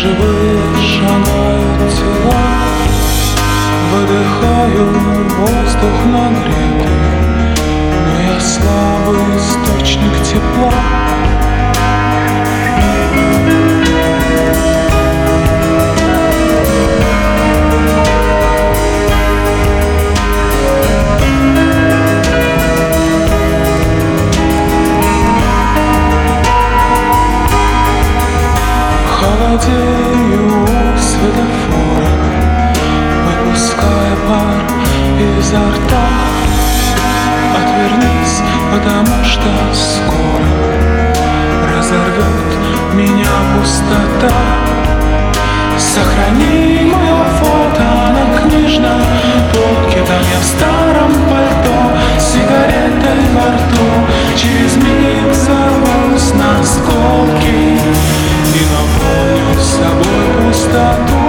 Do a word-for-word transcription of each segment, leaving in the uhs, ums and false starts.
живые шагают тела, выдыхаю воздух нагретый, но я слабый источник тепла. Холодею у светофора, выпуская пар изо рта. Отвернись, потому что скоро разорвет меня пустота. Сохрани мое фото на книжной полке, там я в старом пальто с сигаретой во рту. Через миг взорвусь на осколки и наполню собой пустоту.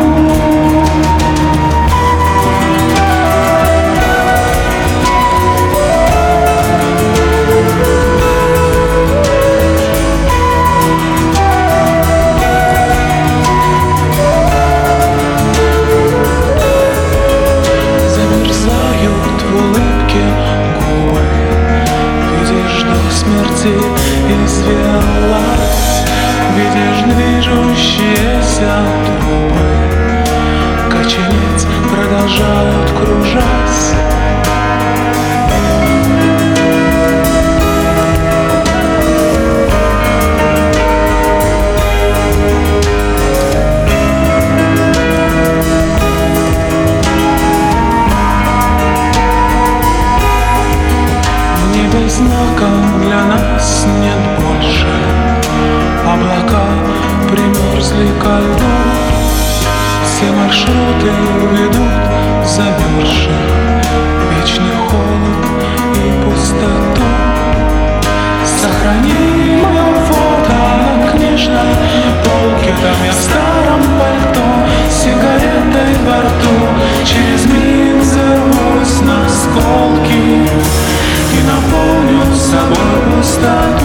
Замерзают в улыбке губы, видишь, до смерти извелась. Видишь движущиеся трубы, коченеть продолжают кружась. В небе знака для нас нет больше. Облака примерзли ко льду, все маршруты ведут замерзших, вечный холод и пустоту. Сохрани мое фото на книжной полке, там я в старом пальто с сигаретой во рту. Через миг взорвусь на осколки и наполню собой пустоту.